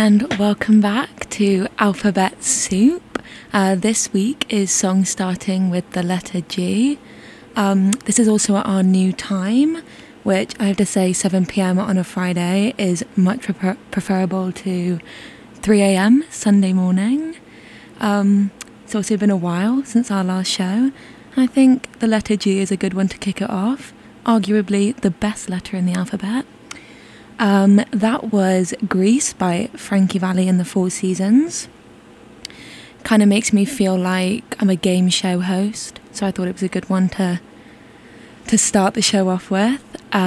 and welcome back to Alphabet Soup. This week is song starting with the letter G. This is also our new time, which I have to say 7 p.m. on a Friday is much preferable to 3 a.m. Sunday morning. It's also been a while since our last show, and I think the letter G is a good one to kick it off, arguably the best letter in the alphabet. That was Grease by Frankie Valli and the Four Seasons. Kind of makes me feel like I'm a game show host, so I thought it was a good one to start the show off with.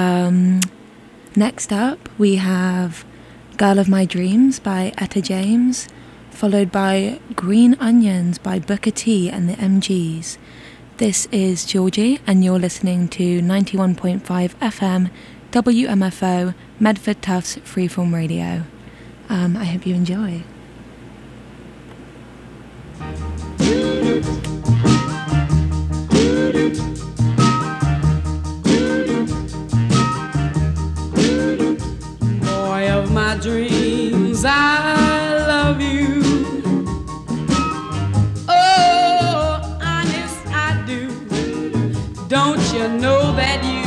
Next up, we have Girl of My Dreams by Etta James, followed by Green Onions by Booker T and the MGs. This is Georgie, and you're listening to 91.5 FM WMFO Medford Tufts Freeform Radio. I hope you enjoy. Boy of my dreams, I love you. Oh, honest I do. Don't you know that you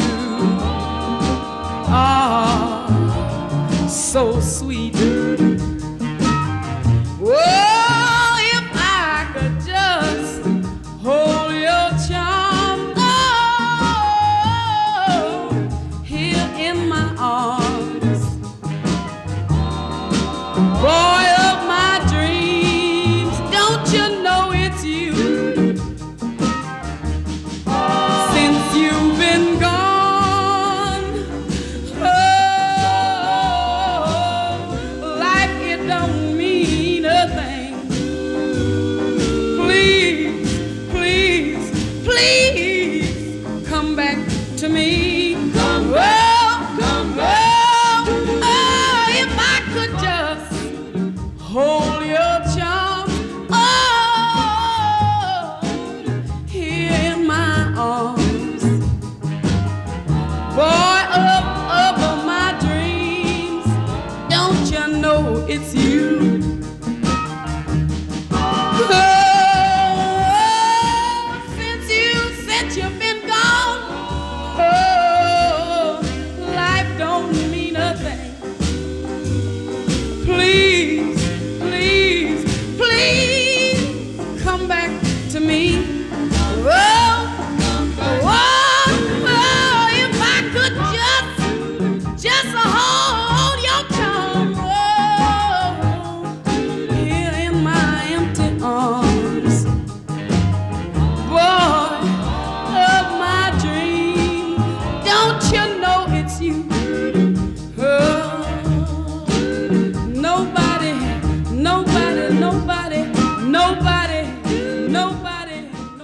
are so sweet? Oh, if I could just hold your charm, oh, here in my arms. Boy of my dreams, don't you know it's you? Since you've been gone, oh, life it don't mean a thing. Please, please, please come back to me. Come back, come back. Oh, if I could just hold your charm, oh, here in my arms. Boy of my dreams, don't you know it's you? Oh, since you've been gone, oh, life don't mean a thing. Please, please, please come back to me. Oh, oh, oh, if I could just hold your charm, oh, here in my empty arms. Boy of my dream, don't you know it's you? Oh, nobody, nobody, nobody, nobody, nobody,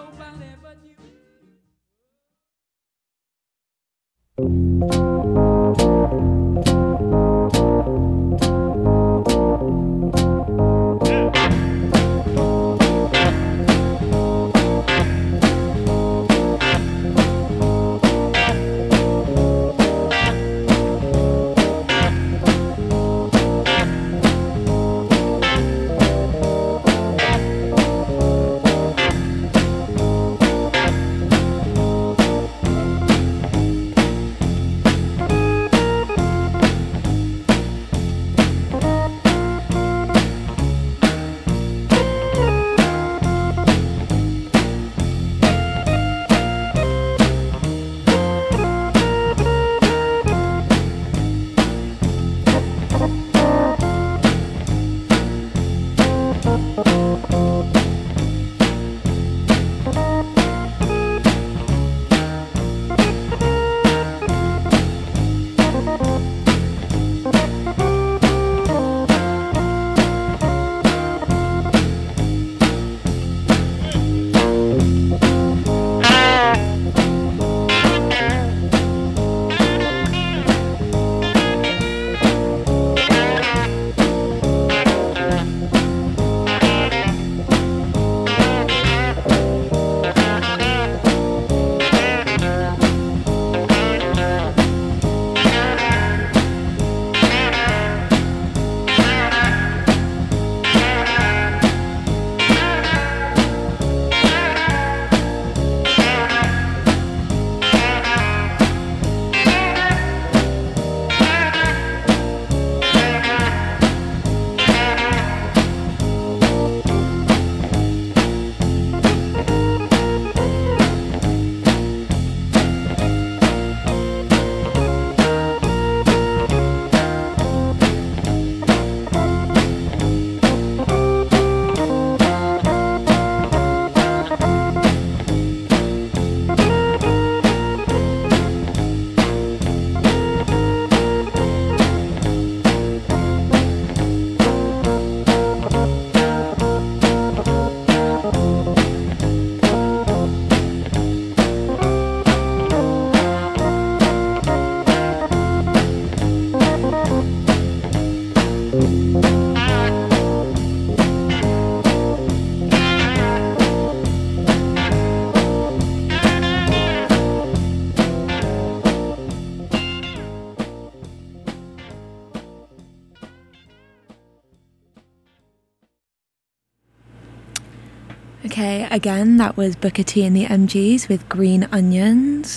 Okay, again, that was Booker T and the MGs with Green Onions.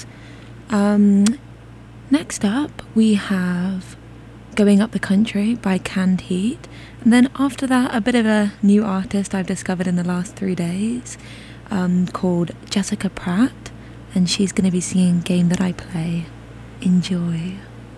Next up, we have Going Up the Country by Canned Heat. And then after that, a bit of a new artist I've discovered in the last 3 days called Jessica Pratt. And she's going to be singing Game That I Play. Enjoy.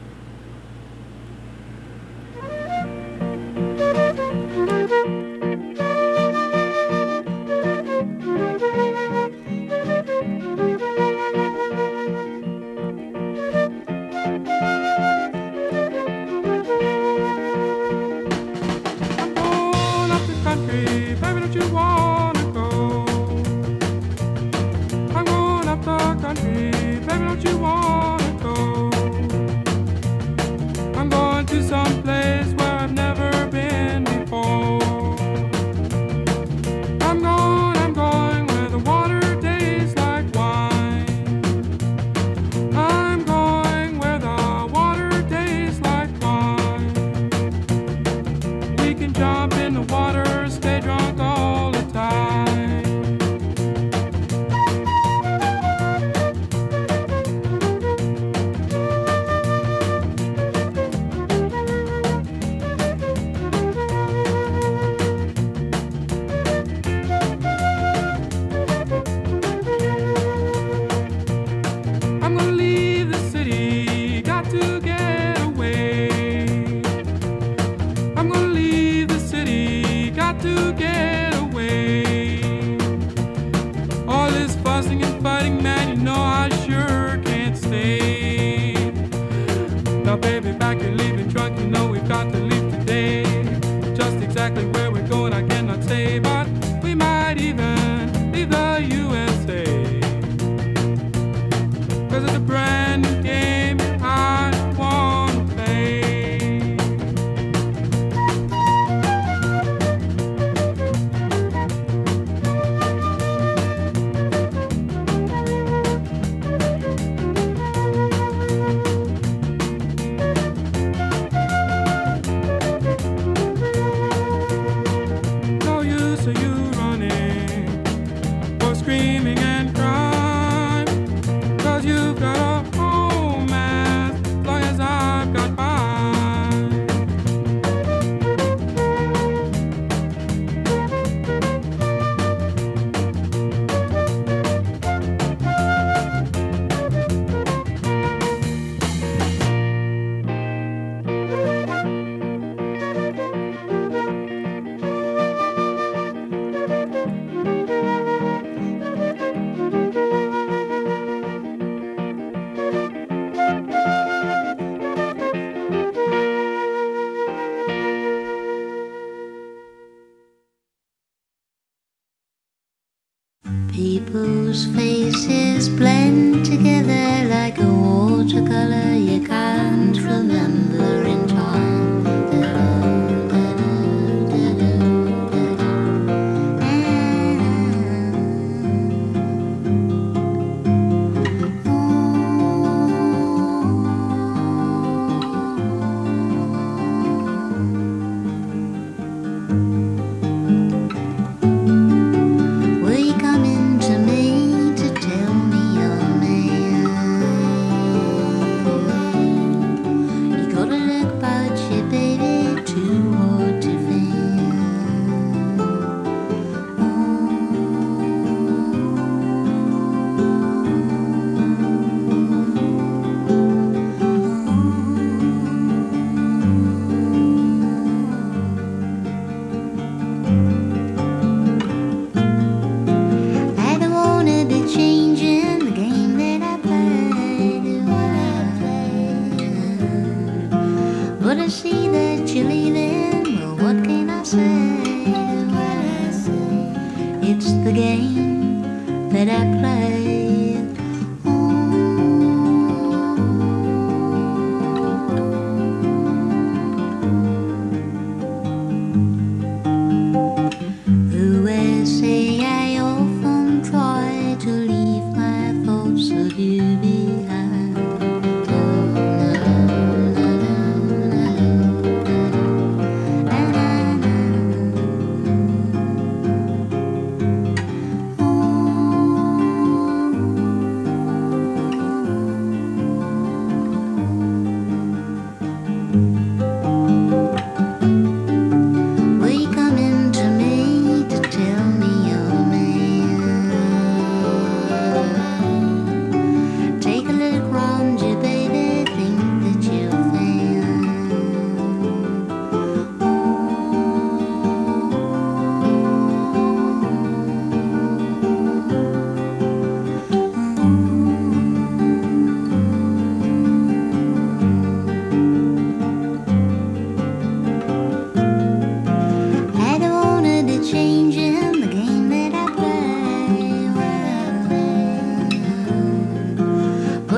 People's faces blend together like a watercolor you can't remember in time.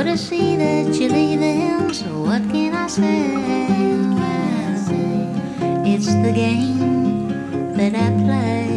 to see that you're leaving, so what can I say? Well, it's the game that I play.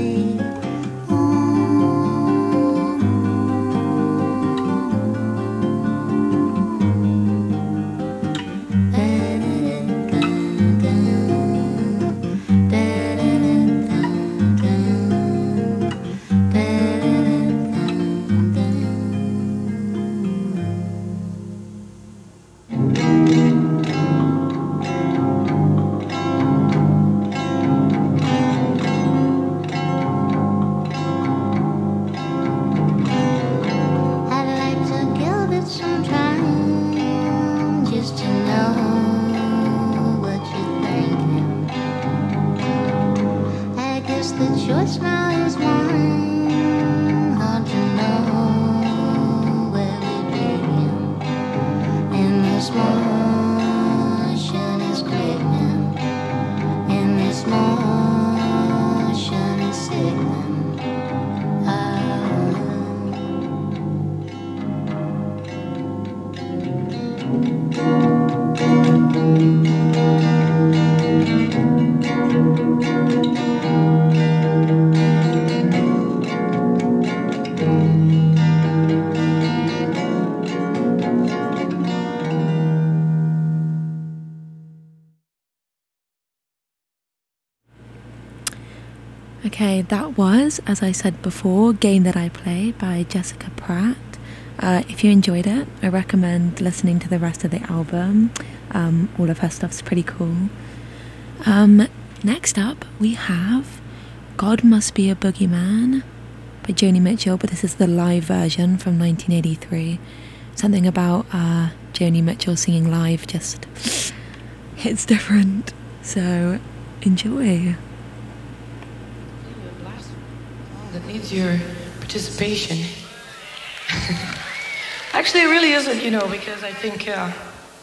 Okay, that was, as I said before, Game That I Play by Jessica Pratt. If you enjoyed it, I recommend listening to the rest of the album. All of her stuff's pretty cool. Next up, we have God Must Be a Boogeyman by Joni Mitchell, but this is the live version from 1983. Something about Joni Mitchell singing live just hits different. So, enjoy. That needs your participation. Actually, it really isn't, because I think, I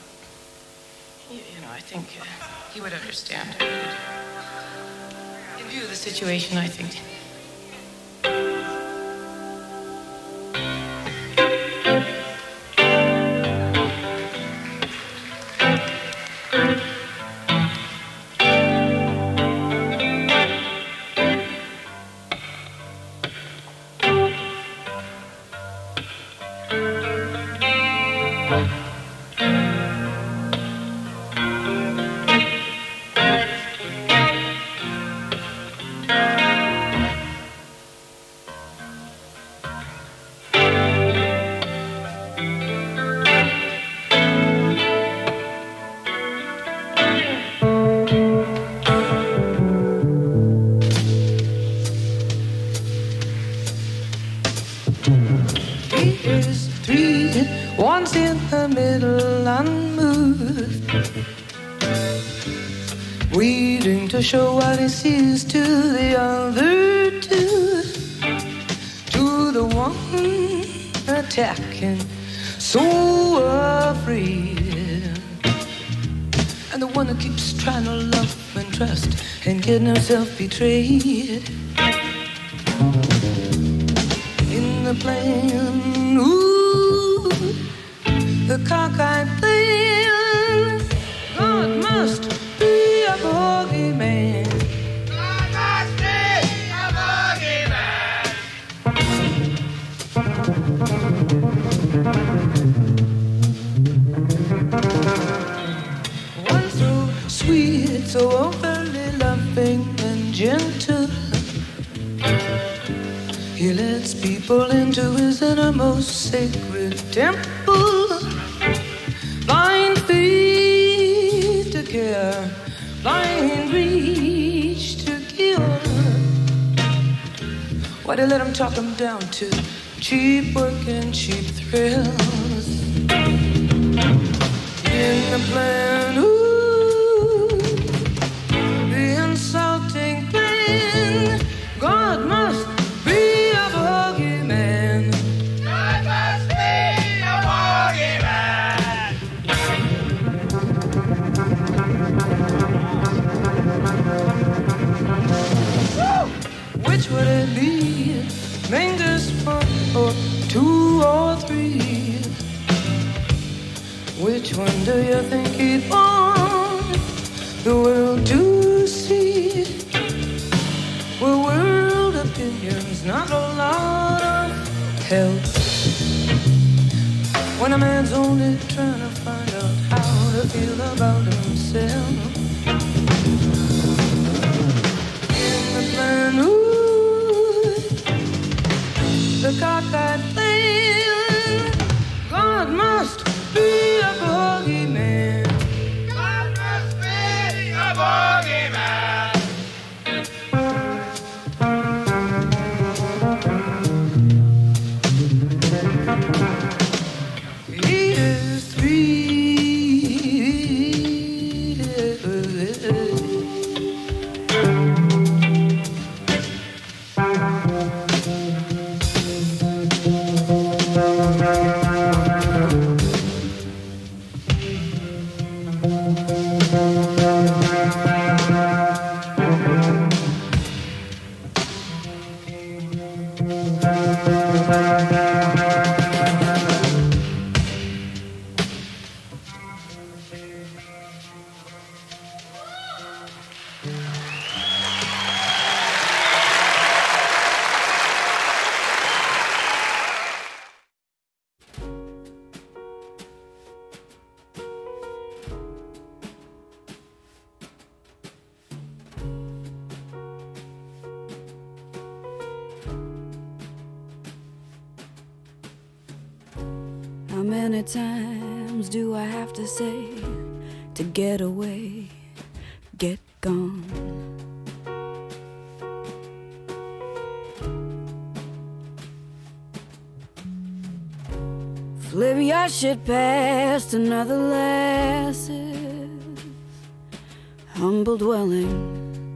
think he would understand. In view of the situation, I think. One's in the middle unmoved, waiting to show what he sees to the other two. To the one attacking, so afraid, and the one who keeps trying to love and trust and getting himself betrayed. In the plan, ooh, the cockeyed plan, God must be a bogeyman. God must be a bogeyman. One so sweet, so overly loving and gentle, he lets people into his innermost sacred temple. Blind faith to care, blind reach to kill. Why they let him talk him down to cheap work and cheap thrills? In the plan, ooh, the insulting plan, God must be a bogeyman. God must be a bogeyman. Which would it be? Mangus one or two or three? Which one do you think he'd want the world to see? Well, world opinion's not a lot of help when a man's only trying to find out how to feel about himself. In the plan, ooh, the cockeyed thing, God must be a bogeyman. God must be a bogeyman. He is three. How many times do I have to say to get away, get gone? Flip your shit past another lass's humble dwelling.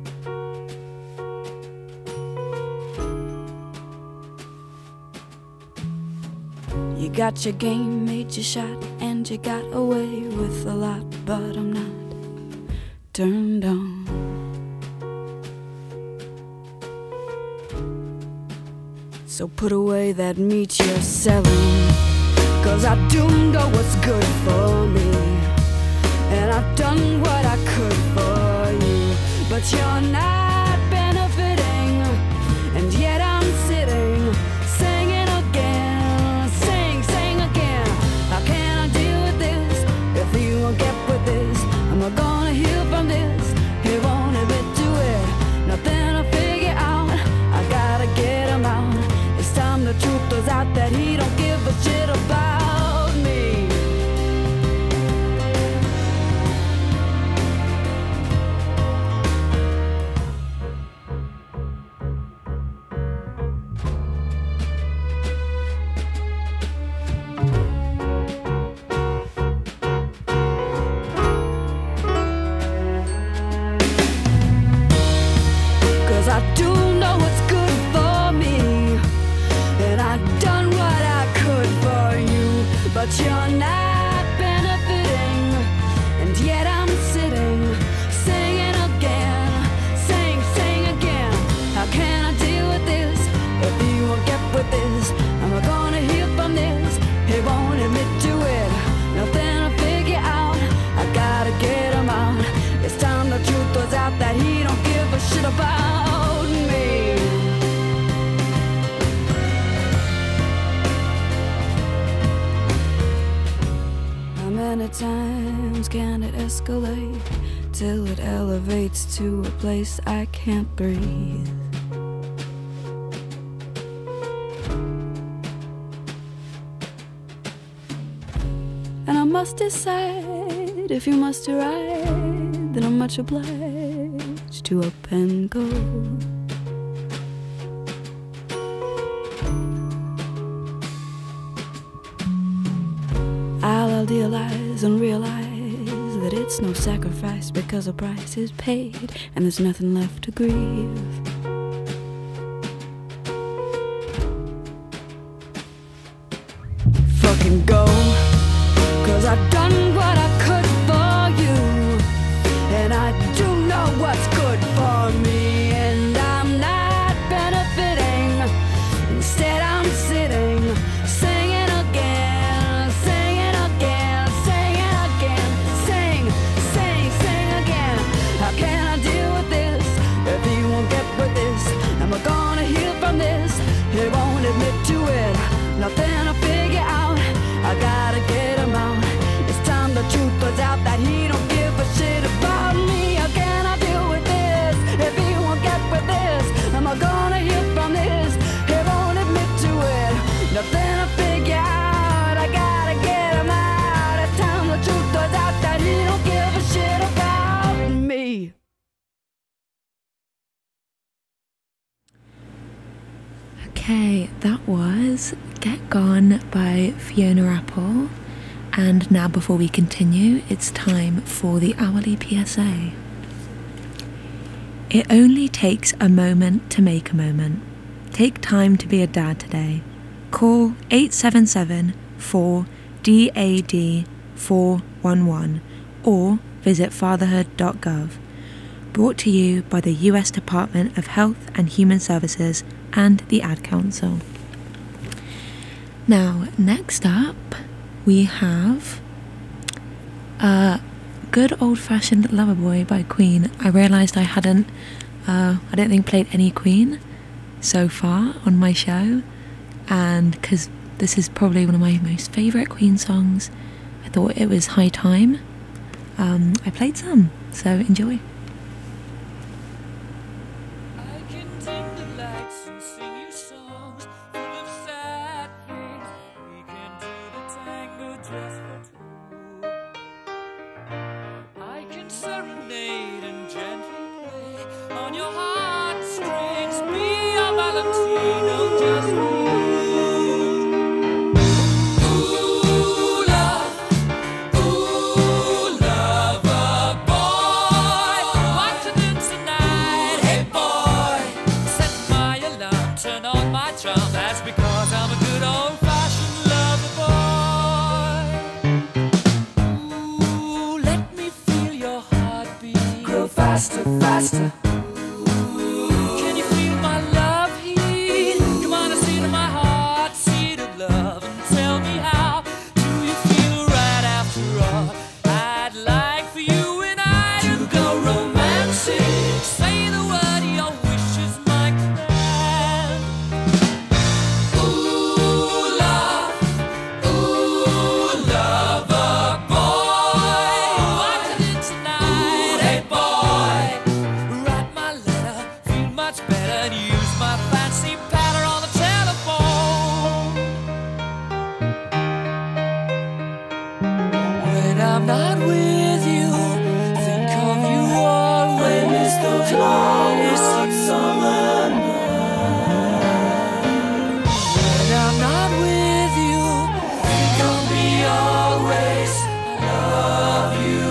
You got your game, made your shot, and you got away with a lot, but I'm not turned on. So put away that meat you're selling, 'cause I do know what's good for me, and I've done what I could for you, but you're not benefiting, and yet I'm sitting singing again, sing again. How can I deal with this if you won't get with this? Am I gonna heal from this? He won't admit to it. Nothing to figure out, I gotta get him out. It's time the truth was out that he don't give a shit about me. I do know what's good for me, and I've done what I could for you, but you're not benefiting, and yet I'm sitting singing again, sing again. How can I deal with this if you won't get with this? Am I gonna heal from this? He won't admit to it. Nothing to figure out, I gotta get him out. It's time the truth was out that he don't give a shit about me. How many times can it escalate till it elevates to a place I can't breathe? And I must decide if you must ride, then I'm much obliged to up and go. I'll idealize and realize that it's no sacrifice, because the price is paid and there's nothing left to grieve. Fucking go, 'cause I've done what I could for you, and I do know what's good for me, and I'm not benefiting. Instead I'm sitting singing again, singing again, singing won't admit to it. Nothing to figure out. I gotta get him out. It's time the truth was out that he don't give a shit about me. How can I deal with this if he won't get with this? Am I gonna hear from this? He won't admit to it. Nothing to figure out. I gotta get him out. It's time the truth was out that he don't give a shit about me. Okay, that was Get Gone by Fiona Apple. And now before we continue, it's time for the hourly PSA. It only takes a moment to make a moment. Take time to be a dad today. Call 877-4DAD-411 or visit fatherhood.gov. Brought to you by the US Department of Health and Human Services and the Ad Council. Now, next up, we have Good Old Fashioned Loverboy by Queen. I realised I don't think played any Queen so far on my show, and because this is probably one of my most favourite Queen songs, I thought it was high time. I played some, so enjoy. Faster, faster. Can you feel my love heat? Come on and see to my heart, seed of love, and tell me how do you feel right after all? I'd like for you and I to go romantic. Say the word, your wish is my command. Ooh, lover boy, what I did tonight, hey boy. Write my letter, feel much better, and use my fancy pattern on the telephone. When I'm not with you, think of you always. Those long hot summer nights. When I'm not with you, think of me always. I love you,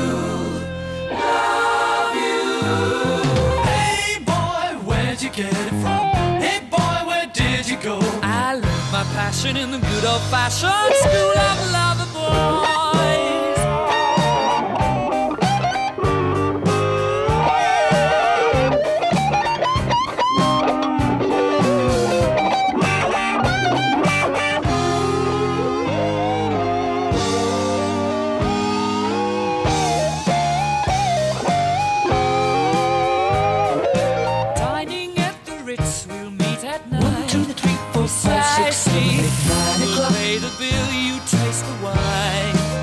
love you. Hey boy, where'd you get it from? Hey boy, where did you go? I learned my passion in the good old-fashioned school of lover boys. Dining at the Ritz, we'll meet at night. 1, 2, 3, 4, 5, 6, 7, 8, 9 o'clock. We'll pay the bill, you taste the wine.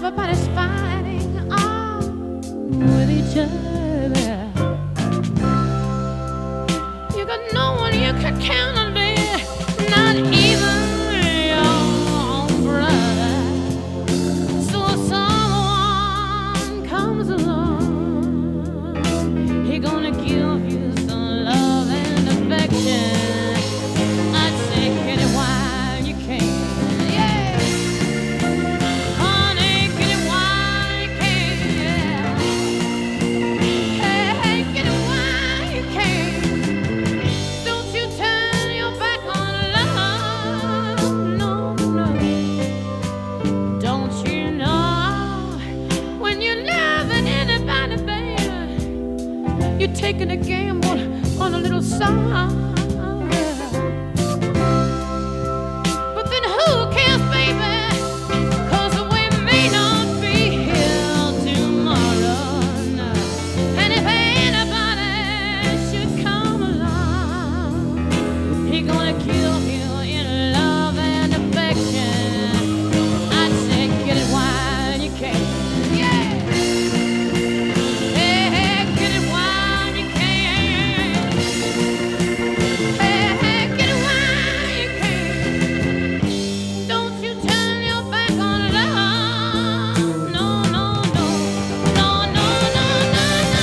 everybody's fighting on with each other. You got no one you can count on, dear, not even your own brother. So if someone comes along, he gonna give you some love and affection. I'd say get it while you can. Yeah. Honey, get it while you can. Hey, get it while you can. Don't you turn your back on love. No, no. Don't you know when you're loving anybody, baby, you're taking a gamble on a little song. But then who cares, baby? 'Cause we may not be here tomorrow. No. And if anybody should come along, he gonna kill you in love and affection. I'd say get it while you can. Yeah. Hey, hey, get it while you can. Hey, hey, get it while you can. Don't you turn your back on love. No, no, no. No, no, no, no, no.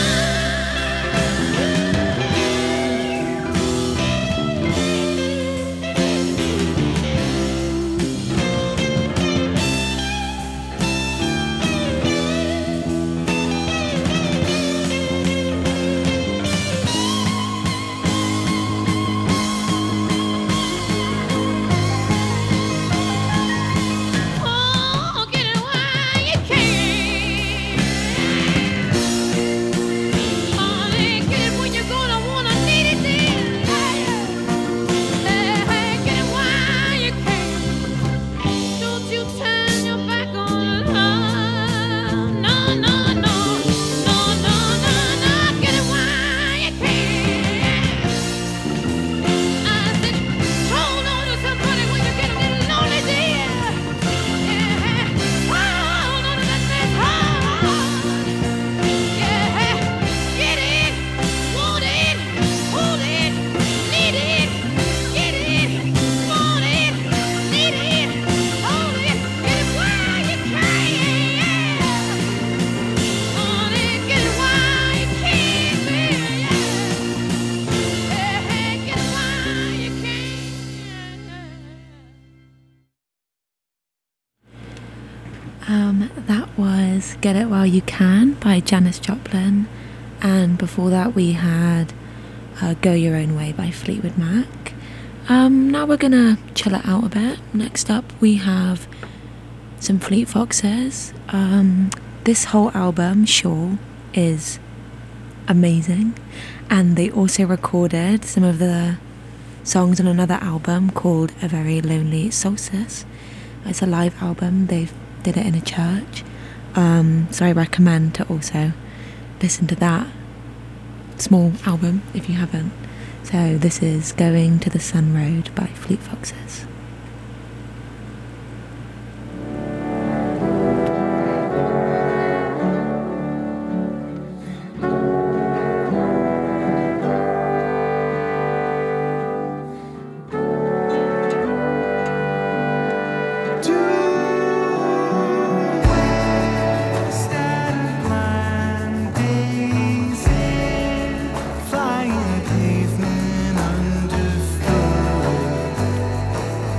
Oh, get it while you can. Honey, get it when you're gonna wanna need it, dear. Hey, hey, get it while you can. Don't you turn your back on love. No, no, no. No, no, no, no. Get it while you can. I said, hold on to somebody when you get a little lonely, dear. Yeah, hold on to that man's heart. Yeah, get it, want it, hold it, need it, get it, want it, need it, hold it, get it while you can. Honey, get it while you can, baby. Yeah, get it while you can. That was Get It While You Can by Janis Joplin, and before that we had Go Your Own Way by Fleetwood Mac. Now we're gonna chill it out a bit. Next up we have some Fleet Foxes. This whole album, Sure, is amazing, and they also recorded some of the songs on another album called A Very Lonely Solstice. It's a live album. They did it in a church, so I recommend to also listen to that small album if you haven't. So this is Going to the Sun Road by Fleet Foxes. Flying pavement underfoot.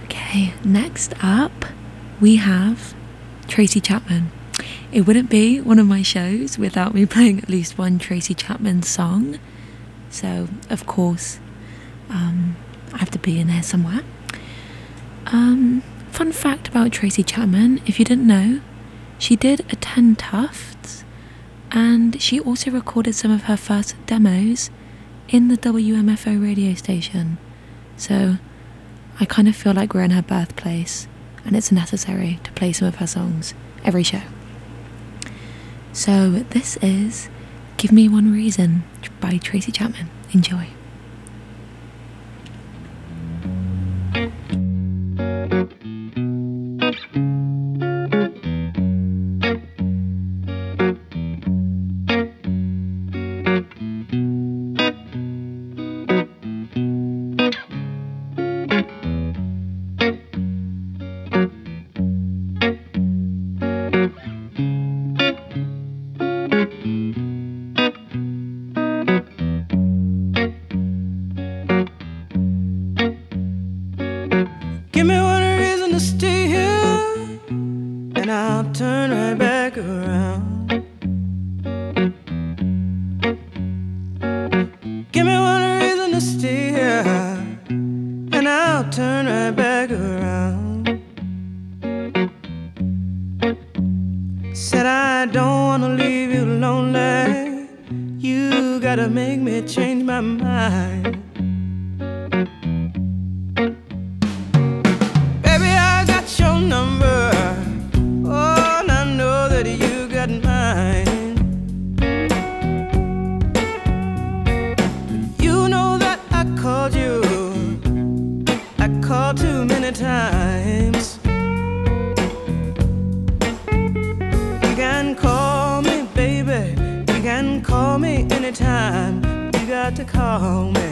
Okay, next up we have Tracy Chapman. It wouldn't be one of my shows without me playing at least one Tracy Chapman song. So, of course, I have to be in there somewhere. Fun fact about Tracy Chapman, if you didn't know, she did attend Tufts, and she also recorded some of her first demos in the WMFO radio station. So I kind of feel like we're in her birthplace, and it's necessary to play some of her songs every show. So this is Give Me One Reason by Tracy Chapman. Enjoy. Give me one reason to stay here, and I'll turn right back around. Give me one reason to stay here, and I'll turn right back around. Said I don't wanna leave you lonely. You gotta make me change my mind. Number, oh, and I know that you got mine. You know that I called you, I called too many times. You can call me, baby, you can call me anytime. You got to call me.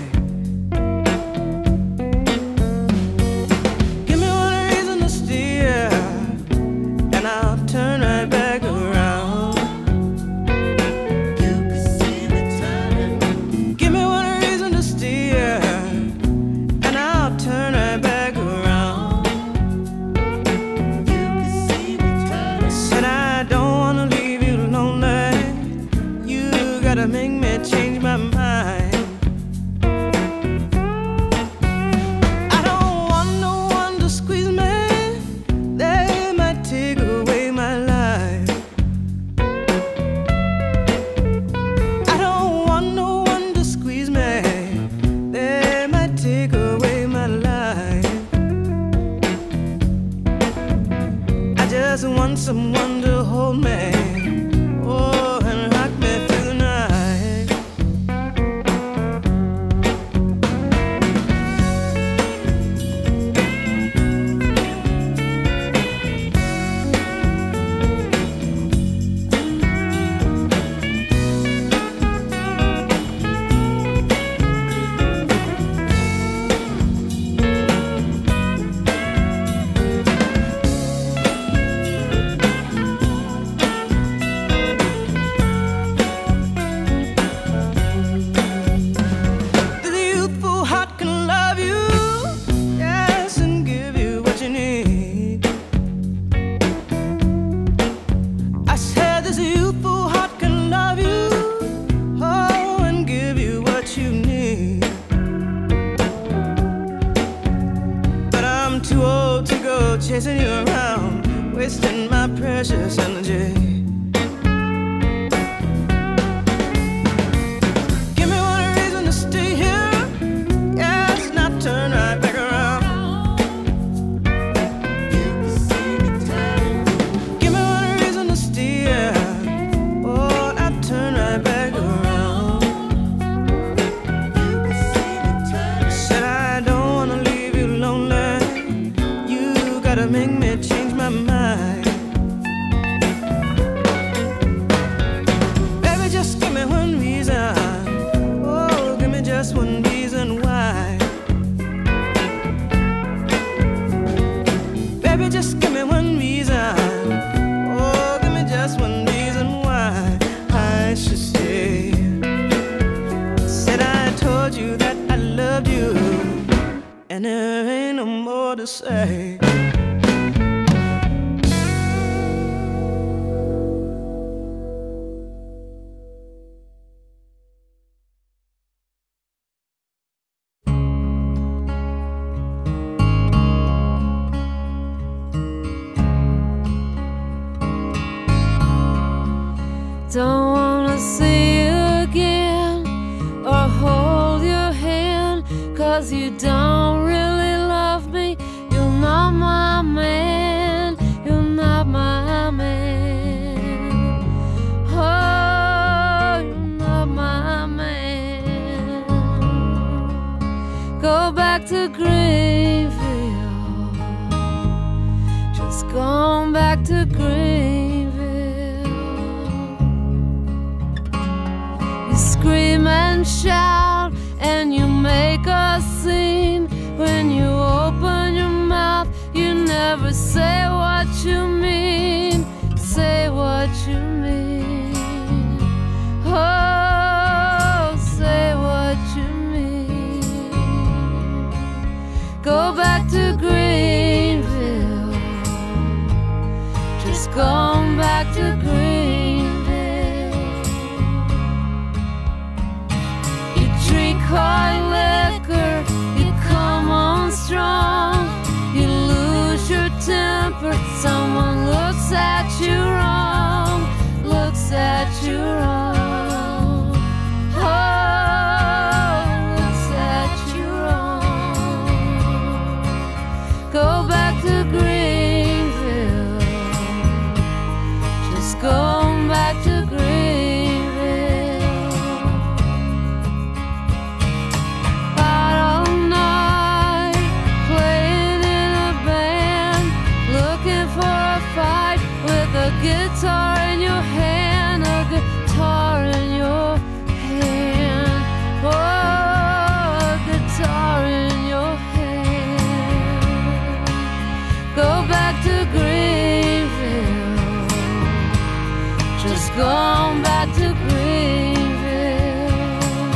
Turn right back around. You can see me turning. Give me one reason to steer, and I'll turn right back around. You can see me turning. Said I don't wanna leave you lonely. You gotta make me change my mind. I don't want no one to squeeze me. They might take away my life. I don't want no one to squeeze me. They might take away my life. I just want someone to hold me, oh, and rock me through the night. Chasing you around, wasting my precious energy. Give me one reason to stay here, yes, not turn right back around. You can see me turning. Give me one reason to stay here, oh, not turn right back around. You can see me turning. Said I don't wanna leave you lonely. Gotta make me change my mind. Baby, just give me one reason. Oh, give me just one reason why. Baby, just give me one reason. Oh, give me just one reason why I should stay. Said I told you that I loved you, and there ain't no more to say. Don't wanna see you again or hold your hand, 'cause you don't really love me. You're not my man, you're not my man. Oh, you're not my man. Go back to Greenville, just going back to Greenville. Scream and shout and you make a scene. When you open your mouth, you never say what you mean. Say what you mean. Oh, say what you mean. Go back to Greenville, just going back to Greenville. Hard liquor, you come on strong, you lose your temper, someone looks at you wrong, looks at you wrong. Oh, looks at you wrong. Go back to Greenville, just going back to Greenville. Guitar in your hand, a guitar in your hand. Oh, a guitar in your hand. Go back to Greenville, just going back to Greenville.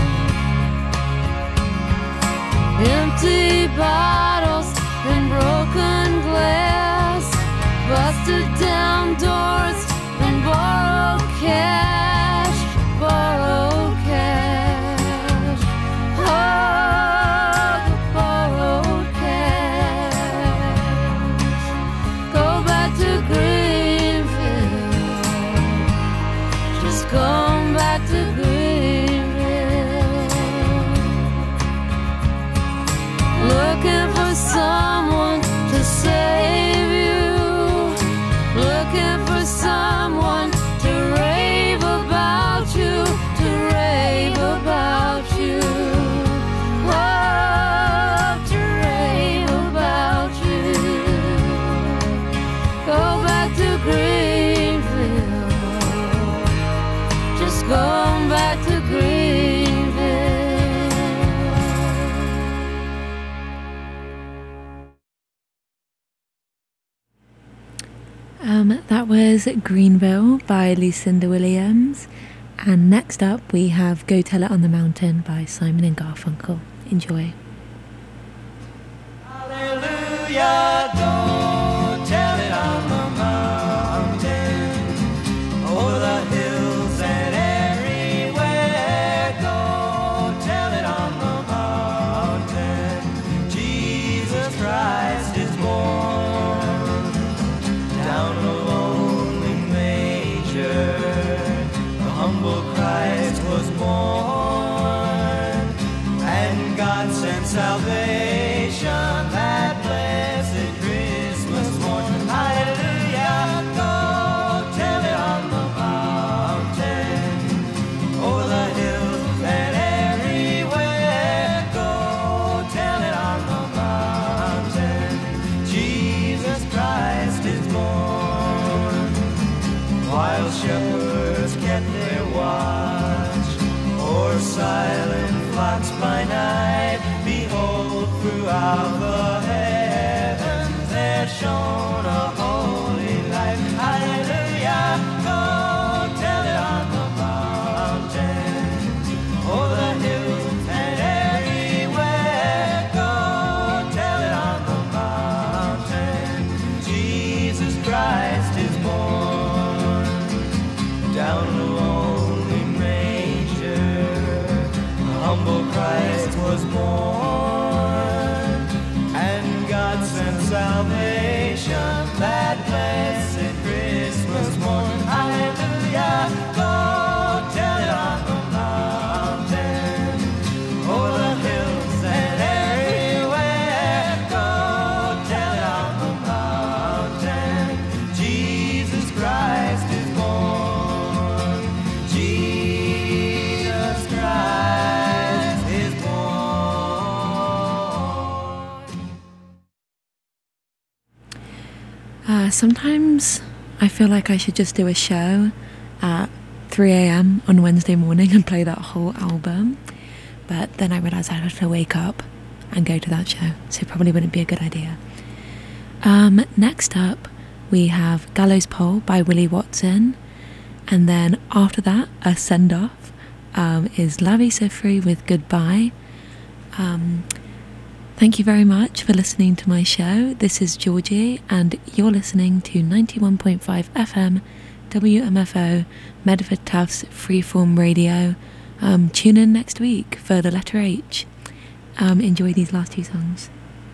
Empty bottles and broken glass, busted down doors and borrowed cash, borrowed cash. Oh, the borrowed cash. Go back to Greenville, just going back to Greenville. Looking for someone to save you, looking for someone to rave about you, to rave about you. Oh, to rave about you. Go back to Greenville, just going back to Greenville. That was Greenville by Lucinda Williams. And next up we have Go Tell It on the Mountain by Simon and Garfunkel. Enjoy. Hallelujah, go tell it on the mountain, over the hills and everywhere. Go tell it on the mountain, Jesus Christ is born. Down a lonely manger, the humble Christ was born, and God sent salvation that blessed Christmas morn. Hallelujah, go tell it on the mountain, over the hills and everywhere. Go tell it on the mountain, Jesus Christ is born. While shepherds kept their watch o'er silent flocks by night, behold, throughout the heavens there shone a holy light. Hallelujah, go tell it on the mountain, over the hills and everywhere. Go was born, and God sent salvation that blessed Christmas morn. Hallelujah, go tell it on the mountain, over the hills and everywhere. Go tell it on the mountain, Jesus Christ is born. Jesus Christ is born. Sometimes I feel like I should just do a show at 3 a.m. on Wednesday morning and play that whole album, but then I realised I'd have to wake up and go to that show, so it probably wouldn't be a good idea. Next up we have Gallows Pole by Willie Watson, and then after that a send-off is Lavi Siffrey with Goodbye. Thank you very much for listening to my show. This is Georgie, and you're listening to 91.5 FM WMFO Medford Tufts Freeform Radio. Tune in next week for the letter H. Enjoy these last two songs.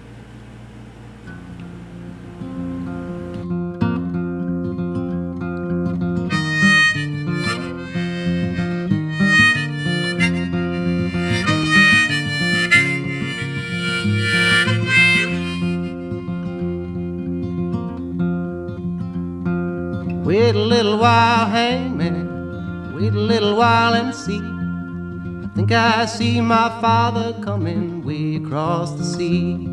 Wait a little while, hangman, wait a little while and see. I think I see my father coming way across the sea.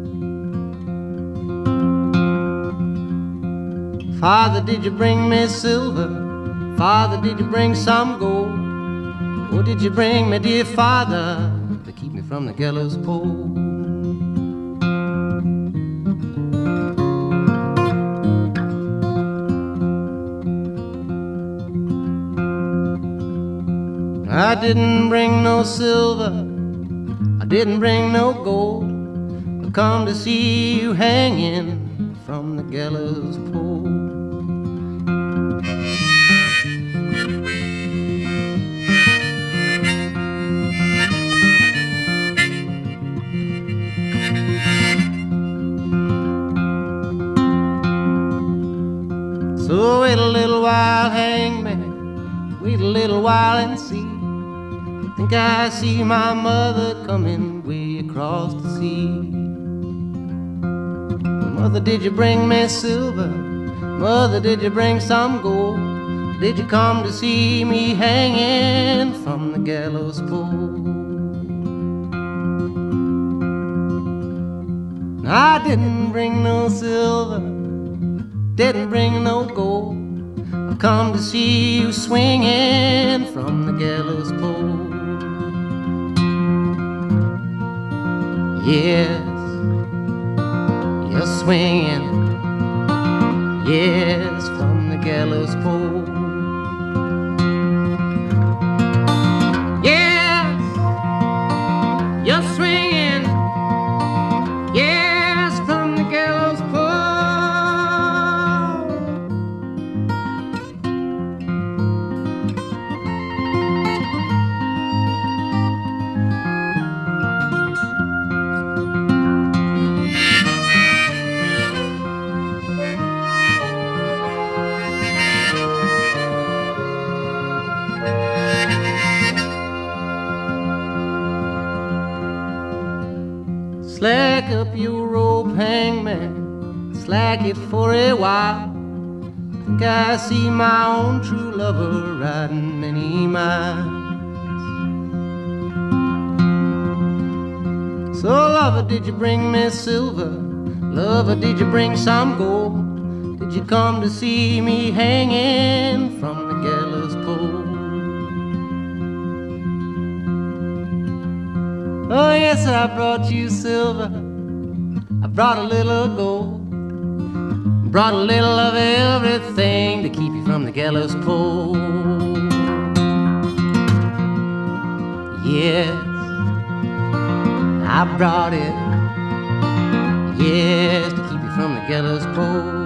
Father, did you bring me silver? Father, did you bring some gold? Or did you bring me, dear father, to keep me from the gallows pole? I didn't bring no silver, I didn't bring no gold. I've come to see you hanging from the gallows pole. So wait a little while, hangman, wait a little while and see. Think I see my mother coming way across the sea. Mother, did you bring me silver? Mother, did you bring some gold? Did you come to see me hanging from the gallows pole? I didn't bring no silver, didn't bring no gold. I've come to see you swinging from the gallows pole. Yes, you're swinging, yes, from the gallows pole. Yes, you're swinging, yes, from the gallows pole. Slack up your rope, hangman, slack it for a while. Think I see my own true lover riding many miles. So lover, did you bring me silver? Lover, did you bring some gold? Did you come to see me hanging from the gallows pole? Oh yes, I brought you silver, I brought a little gold, brought a little of everything to keep you from the gallows pole. Yes, I brought it, yes, to keep you from the gallows pole.